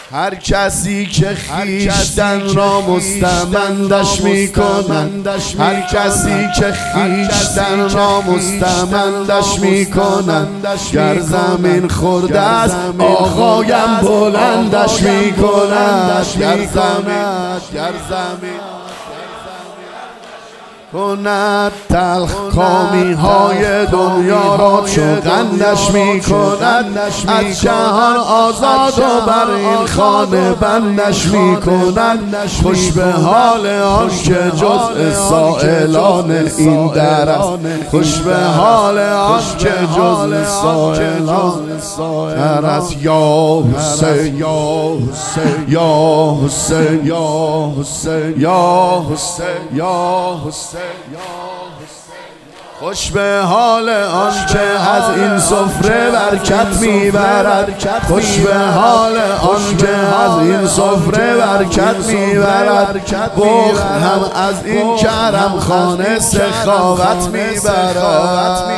هر کسی که خویشتن را مستمندش میکنند، هر کسی که خویشتن را مستمندش میکنند، گر زمین خورده است آقایم بلندش میکنند. گر زمین کند تلخ کامی های دنیا را چو قندش میکند، از جهان آزاد و بر این خانه بندش میکند. خوش به حال آن که جزء سائلان این در است، خوش به حال آن که جزء سائلان در است. یا حسین یا حسین یا حسین یا حسین یا حسین یا حسین. خوش به حال آن که از این سفره برکت میبرد، خوش به حال آن که از این سفره برکت میبرد. بخل هم از این کرم خانه سخاوت میبرد.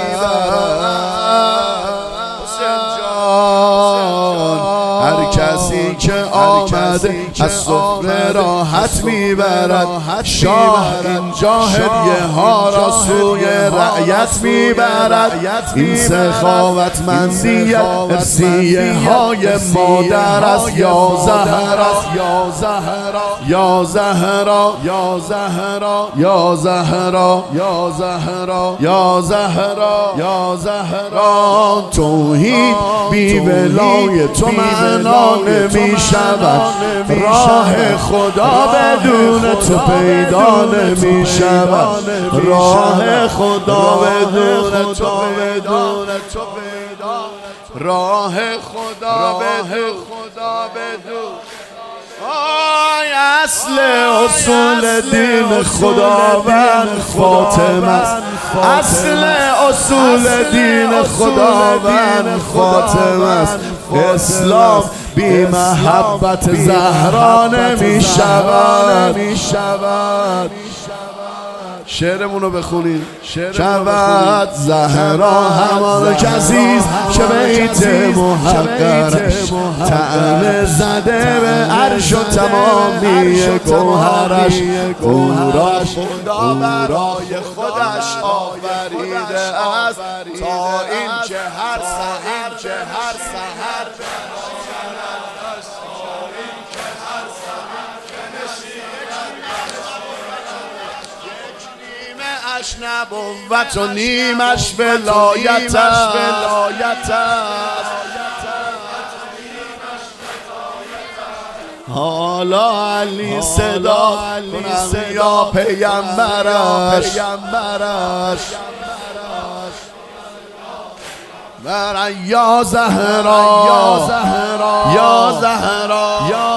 هر کسی که آمده از سفره راحت میبرد، شاه اینجا هدیه ها را سوی رعیت میبرد. این سخاوتمندی ارثیه های مادر است. یا زهرا یا زهرا یا زهرا یا زهرا یا زهرا یا زهرا یا زهرا یا زهرا. توحید بی ولای تو معنا نمی شود، راه خدا بدون تو پیدا نمی شود، راه خدا بدون تو پیدا، راه خدا بدون. آی اصل اصول دین خداوند فاطمه است، اصل اصول دین خداوند فاطمه است. اسلام بی محبت زهرا نمی شود. شعرمونو بخونید. شود زهرا همان کسیست که بیت محقرش طعنه زده به عرش و تمامی گوهرش. او را خدا برای خودش آفریده است تا این که هر سحر اش نبوت و نیمش ولایت است. حالا علی صدا کنم یا پیغمبرش، برای یا زهرا یا زهرا یا زهرا یا